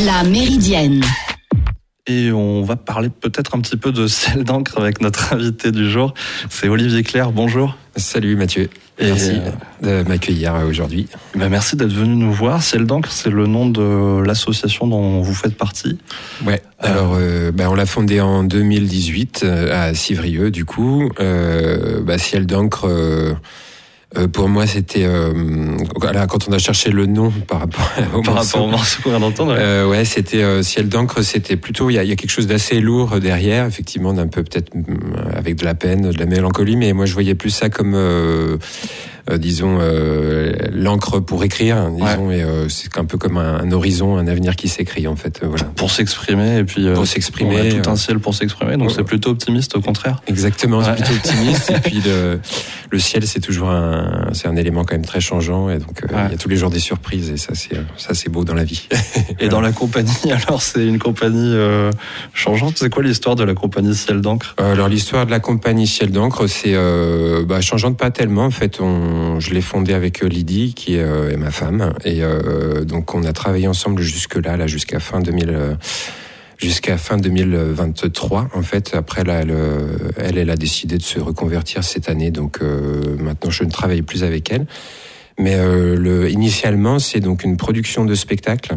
La Méridienne. Et on va parler peut-être un petit peu de ciel d'encre avec notre invité du jour. C'est Olivier Clerc, bonjour. Salut Mathieu, merci de m'accueillir aujourd'hui. Merci d'être venu nous voir. Ciel d'encre, c'est le nom de l'association dont vous faites partie. Ouais, alors on l'a fondée en 2018 à Civrieux du coup. Ciel d'encre... pour moi, c'était quand on a cherché le nom par rapport au morceau qu'on vient d'entendre. C'était ciel d'encre. C'était plutôt il y a quelque chose d'assez lourd derrière, effectivement, d'un peu peut-être avec de la peine, de la mélancolie. Mais moi, je voyais plus ça comme l'encre pour écrire, disons, et c'est un peu comme un horizon, un avenir qui s'écrit en fait. Voilà. Pour s'exprimer et puis pour s'exprimer, on a tout un ciel pour s'exprimer, donc c'est plutôt optimiste au contraire. Exactement, c'est plutôt optimiste. Et puis le ciel, c'est toujours c'est un élément quand même très changeant, et donc il y a tous les jours des surprises, et ça c'est beau dans la vie. Et dans la compagnie, alors c'est une compagnie changeante. C'est quoi l'histoire de la compagnie Ciel d'encre? Alors l'histoire de la compagnie Ciel d'encre, c'est changeante pas tellement en fait. Je l'ai fondée avec Lydie, qui est ma femme, et donc on a travaillé ensemble jusqu'à fin 2023 en fait. Après elle a décidé de se reconvertir cette année, donc maintenant je ne travaille plus avec elle. Mais initialement, c'est donc une production de spectacle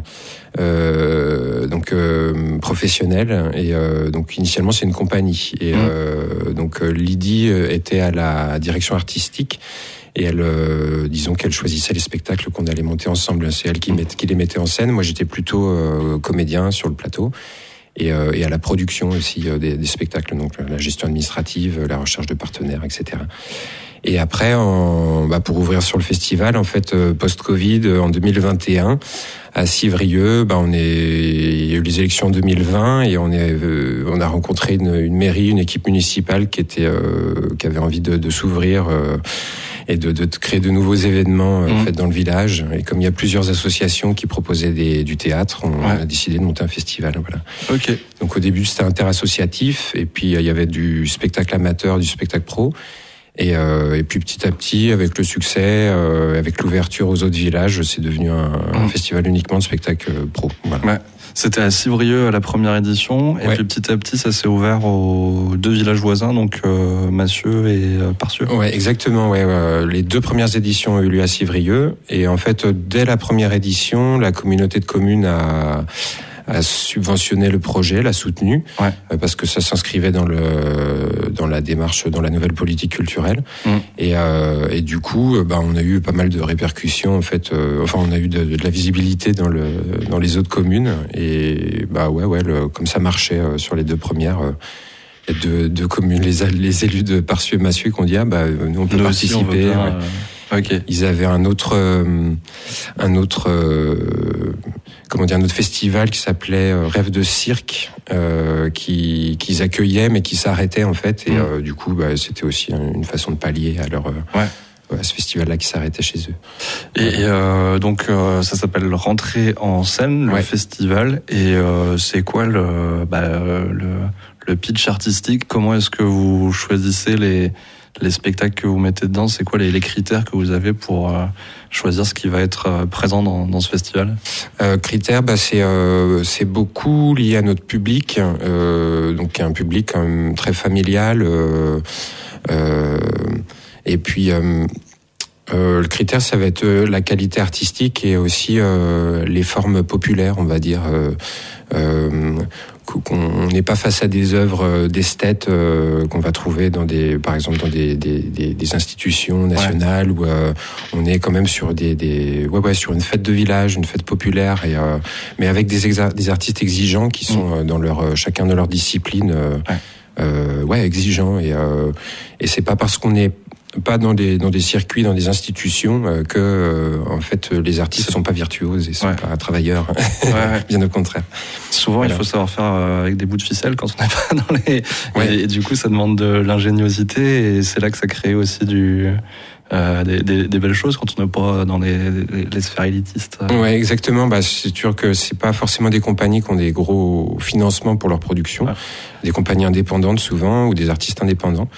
professionnelle, et donc initialement c'est une compagnie, et donc Lydie était à la direction artistique. Et elle, disons qu'elle choisissait les spectacles qu'on allait monter ensemble. C'est elle qui les mettait en scène. Moi, j'étais plutôt comédien sur le plateau, et à la production aussi des spectacles, donc la gestion administrative, la recherche de partenaires, etc. Et après, pour ouvrir sur le festival, en fait, post-Covid, en 2021, à Civrieux, il y a eu les élections en 2020, et on a rencontré une mairie, une équipe municipale qui avait envie de s'ouvrir et de créer de nouveaux événements en fait dans le village. Et comme il y a plusieurs associations qui proposaient du théâtre, on a décidé de monter un festival. Voilà. Ok. Donc au début c'était interassociatif, et puis il y avait du spectacle amateur, du spectacle pro. Et puis petit à petit, avec le succès, avec l'ouverture aux autres villages, c'est devenu un festival uniquement de spectacle pro. Voilà. Ouais. C'était à Civrieux à la première édition, et puis petit à petit, ça s'est ouvert aux deux villages voisins, donc Massieux et Parcieux. Ouais, exactement. Ouais. Les deux premières éditions ont eu lieu à Civrieux, et en fait, dès la première édition, la communauté de communes a subventionné le projet, l'a soutenu, parce que ça s'inscrivait dans la démarche, dans la nouvelle politique culturelle. Et du coup, on a eu pas mal de répercussions en fait. On a eu de la visibilité dans les autres communes, et comme ça marchait sur les deux premières. Il y a deux communes, les élus de Parcieux et Massieux, qui ont dit nous on peut participer. Okay. Ils avaient un autre festival qui s'appelait Rêve de cirque, qu'ils accueillaient mais qui s'arrêtait en fait, et du coup c'était aussi une façon de pallier à leur à ce festival-là qui s'arrêtait chez eux. Et donc ça s'appelle Rentrer en scène, le festival, et c'est quoi le pitch artistique? Comment est-ce que vous choisissez les spectacles que vous mettez dedans? C'est quoi les critères que vous avez pour choisir ce qui va être présent dans ce festival? Critères, c'est beaucoup lié à notre public, donc un public quand même très familial, et puis le critère, ça va être la qualité artistique, et aussi les formes populaires, on va dire. Qu'on n'est pas face à des œuvres d'esthètes qu'on va trouver par exemple dans des institutions nationales, où on est quand même sur sur une fête de village, une fête populaire, mais avec des artistes exigeants qui sont dans chacun de leurs disciplines exigeants, et c'est pas parce qu'on n'est pas dans des circuits, dans des institutions, que en fait les artistes sont pas virtuoses et sont pas travailleurs. Bien au contraire. Souvent, il faut savoir faire avec des bouts de ficelle quand on n'est pas dans les. Et du coup, ça demande de l'ingéniosité, et c'est là que ça crée aussi des belles choses quand on n'est pas dans les sphères élitistes. Ouais, exactement. C'est sûr que c'est pas forcément des compagnies qui ont des gros financements pour leur production. Des compagnies indépendantes souvent, ou des artistes indépendants.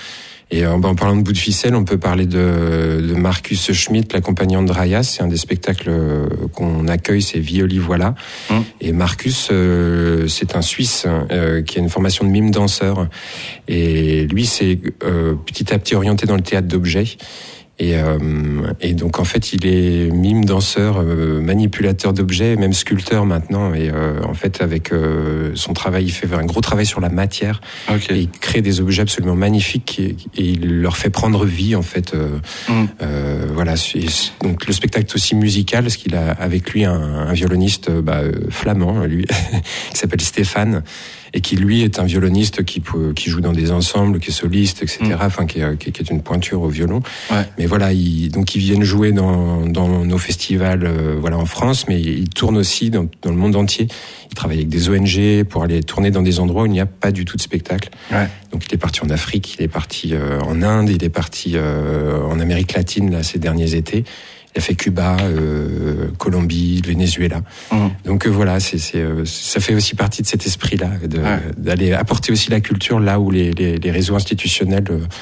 Et en parlant de bout de ficelle, on peut parler de Marcus Schmitt, l'accompagnant de Raya. C'est un des spectacles qu'on accueille, c'est Violi Voilà. Et Marcus, c'est un Suisse qui a une formation de mime danseur. Et lui, c'est petit à petit orienté dans le théâtre d'objets. Et donc en fait il est mime, danseur, manipulateur d'objets, même sculpteur maintenant. Et en fait avec son travail, il fait un gros travail sur la matière. Okay. Et il crée des objets absolument magnifiques et il leur fait prendre vie en fait. Voilà. Donc le spectacle est aussi musical parce qu'il a avec lui un violoniste flamand, lui, qui s'appelle Stéphane. Et qui lui est un violoniste qui joue dans des ensembles, qui est soliste, etc. Enfin, qui est une pointure au violon. Ouais. Mais voilà, ils viennent jouer dans nos festivals, en France, mais ils tournent aussi dans le monde entier. Ils travaillent avec des ONG pour aller tourner dans des endroits où il n'y a pas du tout de spectacle. Ouais. Donc il est parti en Afrique, il est parti en Inde, il est parti en Amérique latine là ces derniers étés. Il a fait Cuba, Colombie, Venezuela. Donc voilà, ça fait aussi partie de cet esprit-là, d'aller apporter aussi la culture là où les réseaux institutionnels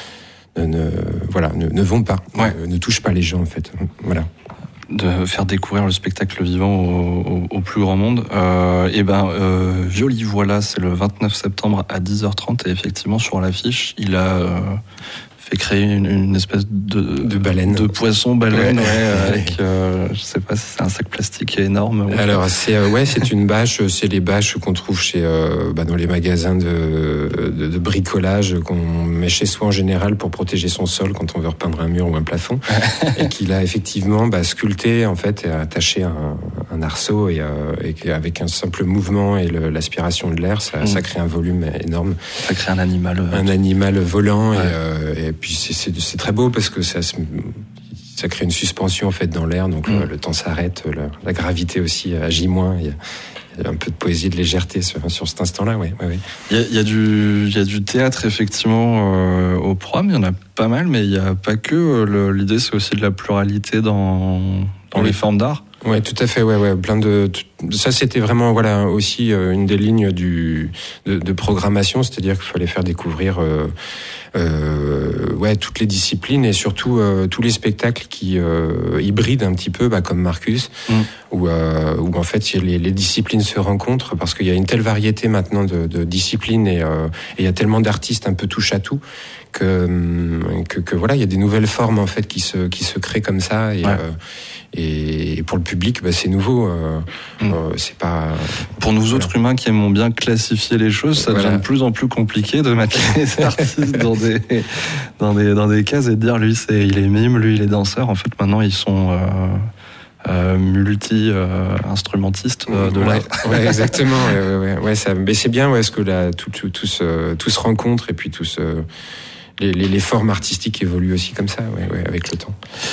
ne vont pas, ne touchent pas les gens en fait. Voilà. De faire découvrir le spectacle vivant au plus grand monde. Violi Voilà, c'est le 29 septembre à 10h30 et effectivement sur l'affiche, il a fait créer une espèce de baleine, de poisson baleine, avec je sais pas si c'est un sac plastique énorme. Alors c'est une bâche, c'est les bâches qu'on trouve chez dans les magasins de bricolage qu'on met chez soi en général pour protéger son sol quand on veut repeindre un mur ou un plafond, et qu'il a effectivement sculpté en fait et attaché un arceau et avec un simple mouvement et l'aspiration de l'air, ça crée un volume énorme. Ça crée un animal volant et puis c'est très beau parce que ça crée une suspension en fait dans l'air, donc le temps s'arrête, la gravité aussi agit moins. Il y a un peu de poésie, de légèreté sur cet instant-là, ouais. Il y a du théâtre effectivement au programme, il y en a pas mal, mais il y a pas que. L'idée c'est aussi de la pluralité dans les formes d'art. Ouais, tout à fait, ouais. Ça, c'était vraiment, aussi une des lignes de programmation, c'est-à-dire qu'il fallait faire découvrir, toutes les disciplines et surtout tous les spectacles qui hybrident un petit peu, comme Marcus, où en fait les disciplines se rencontrent parce qu'il y a une telle variété maintenant de disciplines et il y a tellement d'artistes un peu touche à tout que il y a des nouvelles formes en fait qui se créent comme ça et pour le public c'est nouveau, c'est pas pour nous autres humains qui aimons bien classifier les choses, ça devient de plus en plus compliqué de mettre les artistes dans des cases et de dire lui il est mime, lui il est danseur. En fait maintenant ils sont multi-instrumentistes de l'art. Ouais, exactement. Mais c'est bien, parce que là, tout se rencontre et puis les formes artistiques évoluent aussi comme ça, avec le temps.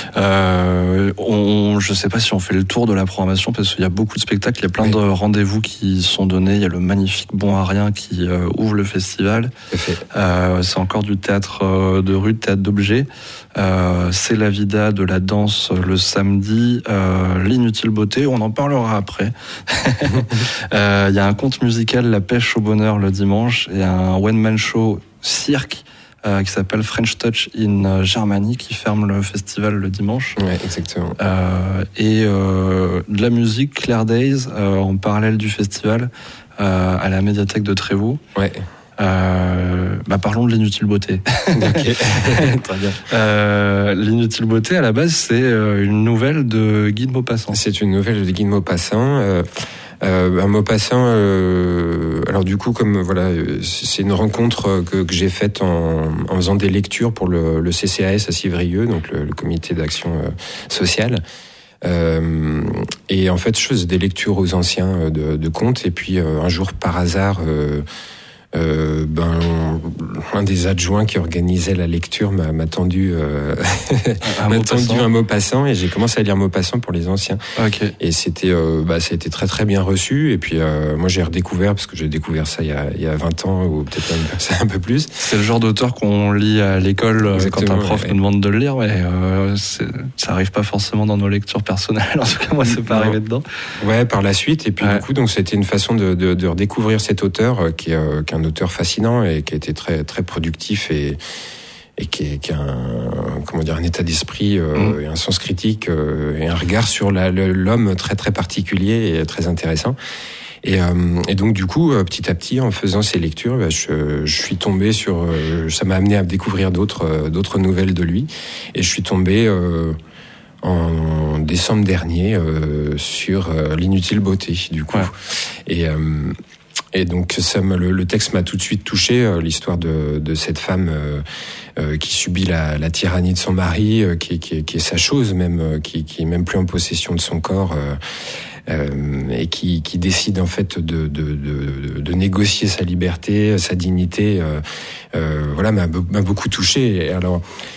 Je sais pas si on fait le tour de la programmation parce qu'il y a beaucoup de spectacles, il y a plein de rendez-vous qui sont donnés. Il y a le magnifique Bon à Rien qui ouvre le festival. C'est encore du théâtre de rue, théâtre d'objets. C'est la vida de la danse le samedi, l'Inutile Beauté, on en parlera après. Il y a un conte musical La Pêche au Bonheur le dimanche et un one-man show cirque qui s'appelle French Touch in Germany qui ferme le festival le dimanche. Ouais, exactement. Et de la musique Claire Days en parallèle du festival à la médiathèque de Trévoux. Ouais. Parlons de l'Inutile Beauté. Okay. Très bien. L'Inutile Beauté, à la base, c'est une nouvelle de Guy de Maupassant. C'est une nouvelle de Guy de Maupassant. Un Maupassant, alors du coup, c'est une rencontre que j'ai faite en faisant des lectures pour le CCAS à Civrieux, donc le comité d'action sociale. Et en fait, je faisais des lectures aux anciens de contes, et puis un jour, par hasard, un des adjoints qui organisait la lecture m'a tendu un Maupassant et j'ai commencé à lire Maupassant pour les anciens. Okay. Et ça a été très très bien reçu. Et puis moi j'ai redécouvert, parce que j'ai découvert ça il y a 20 ans ou peut-être même un peu plus. C'est le genre d'auteur qu'on lit à l'école quand un prof nous demande de le lire, mais ça arrive pas forcément dans nos lectures personnelles. En tout cas moi c'est pas arrivé dedans. Ouais, par la suite. Et puis du coup donc c'était une façon de redécouvrir cet auteur qui est un auteur fascinant et qui a été très très productif qui a un état d'esprit et un sens critique et un regard sur l'homme très très particulier et très intéressant. Et donc du coup, petit à petit, en faisant ces lectures, je suis tombé sur. Ça m'a amené à découvrir d'autres nouvelles de lui, et je suis tombé en décembre dernier sur L'inutile beauté, du coup. Ouais. Et donc le texte m'a tout de suite touché, l'histoire de cette femme qui subit la tyrannie de son mari, qui est sa chose même, qui est même plus en possession de son corps. Et qui décide en fait de négocier sa liberté, sa dignité, m'a beaucoup touché. Et alors,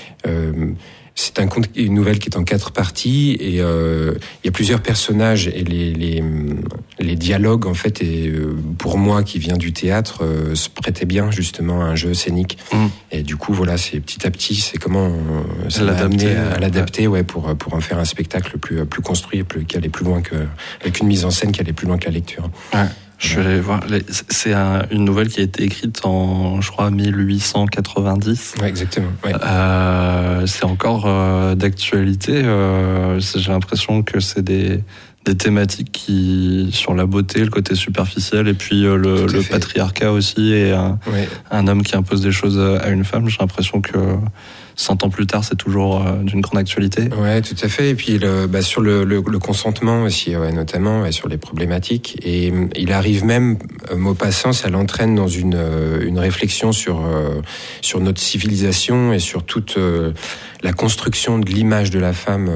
c'est une nouvelle qui est en 4 parties, et il y a plusieurs personnages, et les dialogues en fait, et pour moi qui viens du théâtre, se prêtaient bien justement à un jeu scénique. Et du coup voilà, c'est petit à petit, c'est comment ça m'a amené à l'adapter, pour en faire un spectacle plus construit, qui allait plus loin avec une mise en scène qui allait plus loin que la lecture. Ouais. Je vais aller voir. C'est une nouvelle qui a été écrite en, je crois, 1890. Ouais, exactement. Ouais. C'est encore d'actualité. J'ai l'impression que c'est des thématiques qui, sur la beauté, le côté superficiel, et puis le patriarcat aussi, et un homme qui impose des choses à une femme. J'ai l'impression que 100 ans plus tard, c'est toujours d'une grande actualité. Ouais, tout à fait. Et puis sur le consentement aussi, notamment, et sur les problématiques. Et il arrive même, Maupassant, ça l'entraîne dans une réflexion sur notre civilisation et sur toute la construction de l'image de la femme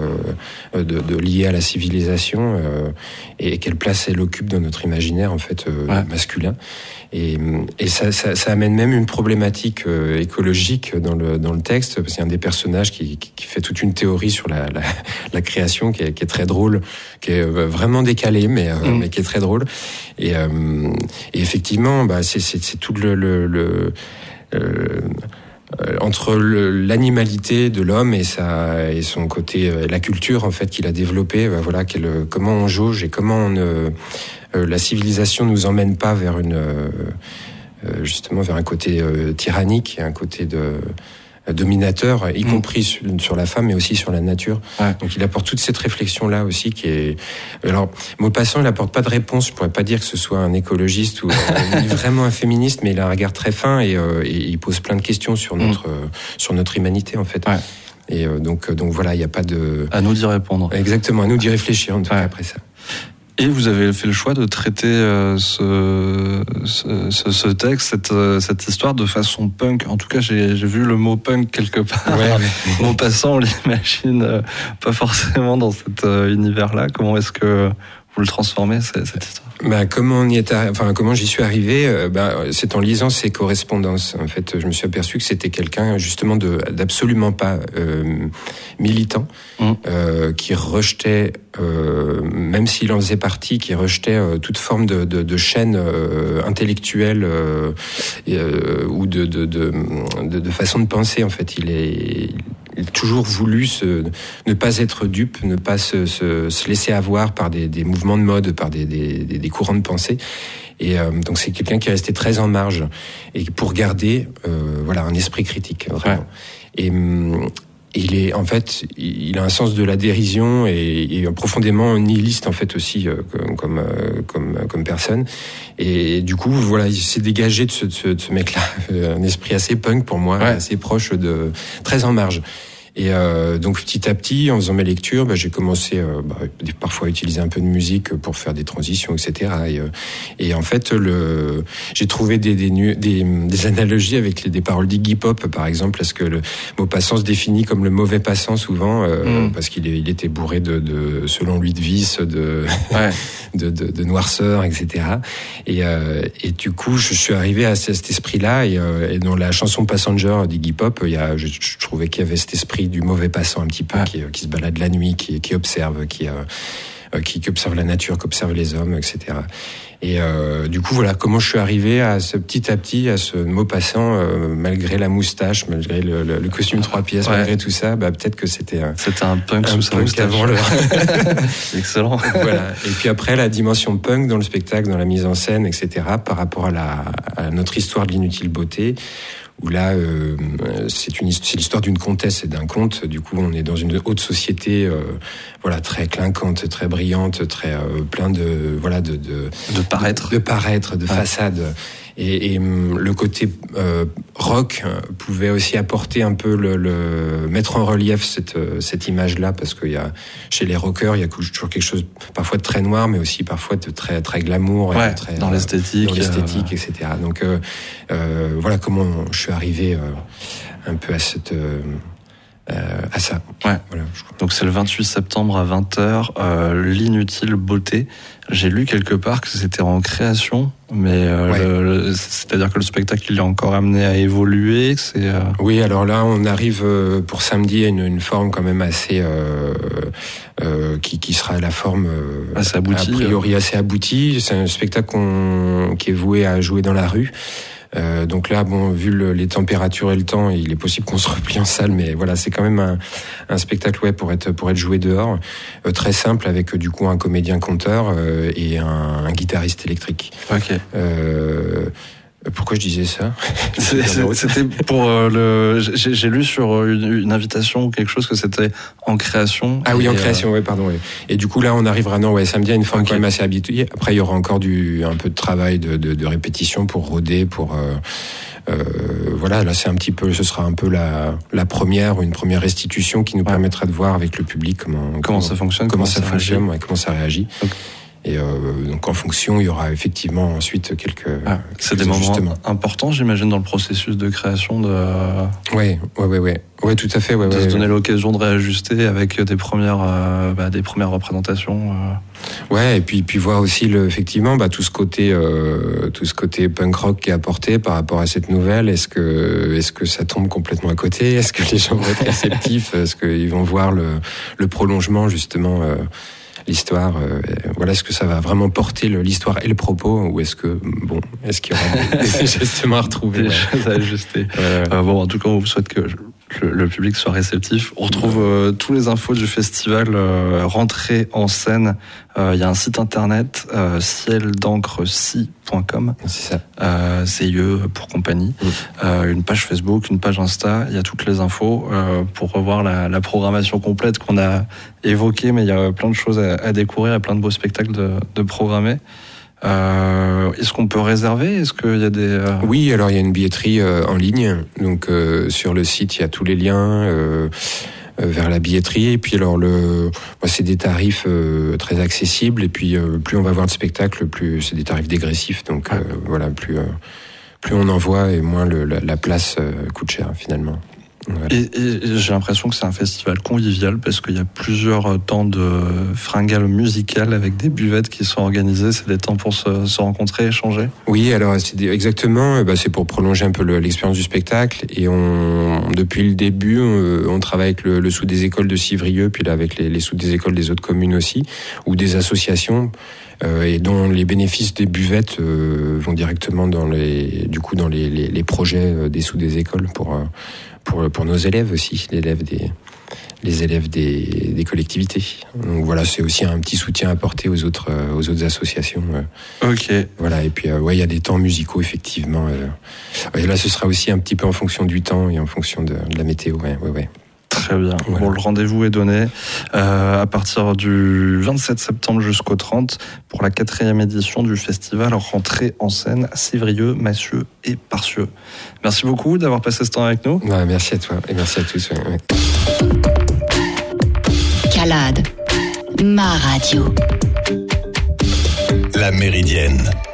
liée à la civilisation, et quelle place elle occupe dans notre imaginaire en fait masculin. Et ça amène même une problématique écologique dans le texte, parce qu'il y a un des personnages qui fait toute une théorie sur la création qui est très drôle, qui est vraiment décalée, mais qui est très drôle. Et effectivement, c'est tout entre l'animalité de l'homme et son côté, la culture en fait qu'il a développée, comment on jauge et comment la civilisation nous emmène pas vers justement vers un côté tyrannique et un côté dominateur, y compris sur la femme, mais aussi sur la nature. Ouais. Donc il apporte toute cette réflexion-là aussi qui est... Alors, Maupassant, il apporte pas de réponse. Je pourrais pas dire que ce soit un écologiste ou vraiment un féministe, mais il a un regard très fin, et il pose plein de questions sur notre humanité, en fait. Ouais. Et donc voilà, il n'y a pas de... À nous d'y répondre. Exactement, à nous d'y réfléchir, en tout cas, après ça. Et vous avez fait le choix de traiter ce texte, cette histoire de façon punk. En tout cas, j'ai vu le mot punk quelque part. Ouais, Maupassant, on l'imagine pas forcément dans cet univers-là. Comment est-ce que vous le transformez, cette histoire ? Comment j'y suis arrivé, c'est en lisant ses correspondances. En fait, je me suis aperçu que c'était quelqu'un justement d'absolument pas militant, qui rejetait, même s'il en faisait partie, qui rejetait toute forme de chaîne intellectuelle ou de façon de penser. En fait, il a toujours voulu ne pas être dupe, ne pas se laisser avoir par des mouvements de mode, par des courants de pensée. Et donc c'est quelqu'un qui est resté très en marge, et pour garder un esprit critique, vraiment. Ouais. Et il a un sens de la dérision et profondément nihiliste en fait aussi, comme personne. Et du coup, il s'est dégagé de ce mec-là, un esprit assez punk pour moi, assez proche très en marge. Et donc petit à petit, en faisant mes lectures, j'ai commencé parfois à utiliser un peu de musique pour faire des transitions, etc. Et en fait, j'ai trouvé des analogies avec des paroles d'Iggy Pop, par exemple, parce que le Maupassant se définit comme le mauvais passant souvent, parce qu'il était bourré selon lui, de vices, de noirceur, etc. Et du coup, je suis arrivé à cet esprit-là, et dans la chanson Passenger d'Iggy Pop, je trouvais qu'il y avait cet esprit du mauvais passant un petit peu, qui se balade la nuit, qui observe, qui observe la nature, qui observe les hommes, etc. Et du coup, voilà comment je suis arrivé à petit à petit à ce Maupassant, malgré la moustache, malgré le costume 3 pièces, malgré tout ça, peut-être que c'était un punk sous sa moustache avant l'heure. Excellent. Voilà. Et puis après, la dimension punk dans le spectacle, dans la mise en scène, etc., par rapport à notre histoire de l'inutile beauté, où là, c'est l'histoire d'une comtesse et d'un comte. Du coup, on est dans une haute société, très clinquante, très brillante, très plein de paraître, de façade. Et le côté rock pouvait aussi apporter un peu mettre en relief cette image-là, parce qu'il y a chez les rockers, il y a toujours quelque chose parfois de très noir, mais aussi parfois de très très glamour, et très dans l'esthétique, etc. Donc voilà comment je suis arrivé un peu à ça. Ouais. Voilà, donc c'est le 28 septembre à 20h, l'inutile beauté. J'ai lu quelque part que c'était en création, mais c'est-à-dire que le spectacle il est encore amené à évoluer. Oui, alors là on arrive pour samedi à une forme quand même assez qui sera la forme assez aboutie, a priori assez aboutie. C'est un spectacle qui est voué à jouer dans la rue. Donc là, vu les températures et le temps, il est possible qu'on se replie en salle, mais voilà, c'est quand même un spectacle pour être joué dehors, très simple, avec du coup un comédien conteur et un guitariste électrique. Ok. Pourquoi je disais ça? C'était pour j'ai lu sur une invitation ou quelque chose que c'était en création. Ah oui, en création, pardon. Oui. Et du coup là, on arrivera samedi à une forme quand même assez habituée. Après, il y aura encore un peu de travail de répétition pour roder, pour là c'est un petit peu, ce sera un peu la première ou une première restitution qui nous permettra de voir avec le public comment ça fonctionne, comment ça réagit. Okay. Et donc en fonction, il y aura effectivement ensuite quelques c'est des moments importants, j'imagine, dans le processus de création de. Ouais, tout à fait. De se donner l'occasion de réajuster avec des premières représentations. Ouais, et puis voir aussi effectivement tout ce côté punk rock qui est apporté par rapport à cette nouvelle. Est-ce que ça tombe complètement à côté? Est-ce que les gens vont être réceptifs? Est-ce qu'ils vont voir le prolongement justement? L'histoire, est-ce que ça va vraiment porter l'histoire et le propos, ou est-ce qu'il y aura des ajustements à retrouver? Des choses à ajuster. En tout cas, on vous souhaite que le public soit réceptif. On retrouve tous les infos du festival Rentrée en scène. Il y a un site internet, cieldencre.com. C'est ça. CIE pour compagnie. Une page Facebook, une page Insta. Il y a toutes les infos pour revoir la programmation complète qu'on a évoquée, mais il y a plein de choses à découvrir et plein de beaux spectacles de programmer. Est-ce qu'on peut réserver? Est-ce qu'il y a des... Oui, alors il y a une billetterie en ligne. Donc sur le site, il y a tous les liens vers la billetterie. Et puis alors c'est des tarifs très accessibles. Et puis plus on va voir de spectacles, plus c'est des tarifs dégressifs. Donc plus on envoie et moins la place coûte cher finalement. Ouais. Et j'ai l'impression que c'est un festival convivial parce qu'il y a plusieurs temps de fringales musicales avec des buvettes qui sont organisées. C'est des temps pour se rencontrer, échanger. Oui, alors exactement. C'est pour prolonger un peu l'expérience du spectacle. Et depuis le début, on travaille avec le sous des écoles de Civrieux, puis là avec les sous des écoles des autres communes aussi, ou des associations. Et dont les bénéfices des buvettes vont directement dans les projets des sous des écoles pour nos élèves aussi, les élèves des collectivités. Donc voilà, c'est aussi un petit soutien apporté aux autres associations. Ok. Voilà, et puis il y a des temps musicaux effectivement. Et là, ce sera aussi un petit peu en fonction du temps et en fonction de la météo. Ouais. Très bien. Voilà. Bon, le rendez-vous est donné à partir du 27 septembre jusqu'au 30 pour la 4e édition du festival Rentrée en scène à Civrieux, Massieux et Parcieux. Merci beaucoup d'avoir passé ce temps avec nous. Ouais, merci à toi et merci à tous. Ouais. Calade, ma radio. La Méridienne.